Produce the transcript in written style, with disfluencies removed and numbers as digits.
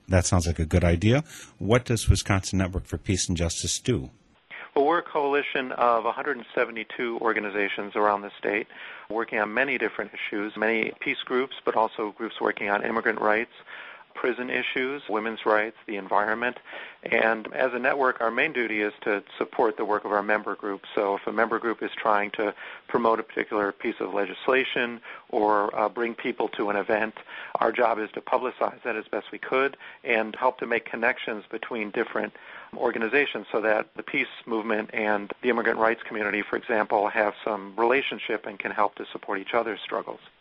That sounds like a good idea. What does Wisconsin Network for Peace and Justice do? Well, we're a coalition of 172 organizations around the state working on many different issues, many peace groups, but also groups working on immigrant rights, prison issues, women's rights, the environment. And as a network, our main duty is to support the work of our member groups. So if a member group is trying to promote a particular piece of legislation or bring people to an event, our job is to publicize that as best we could and help to make connections between different organizations so that the peace movement and the immigrant rights community, for example, have some relationship and can help to support each other's struggles.